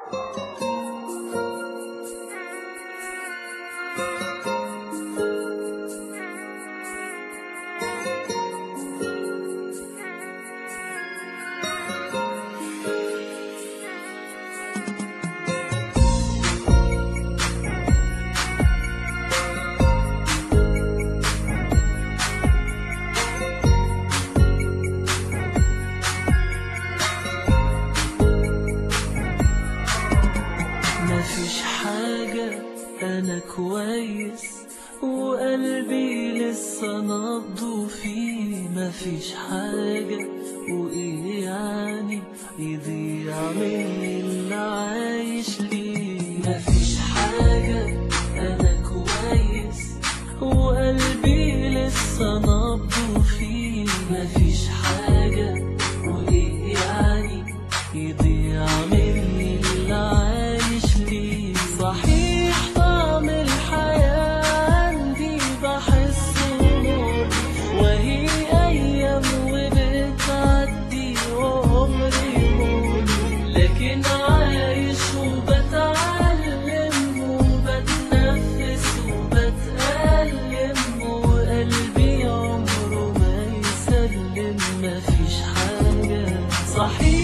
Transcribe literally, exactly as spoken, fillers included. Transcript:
مفيش حاجة أنا كويس وقلبي لسه نبضه فيه، مفيش حاجة وإيه يعني يضيع مني اللي عايش ليه. مفيش حاجة أنا كويس وقلبي لسه نبضه فيه، مفيش حاجة وإيه يعني يضيع مني اللي عايش ليه. صحيح طعم الحياة عندي بحسه مر، وهي أيام وبتعدي وعمري مر، لكن عايش وبتعلم وبتنفس وبتألم، وقلبي عمره ما يسلم. مفيش حاجة صحيح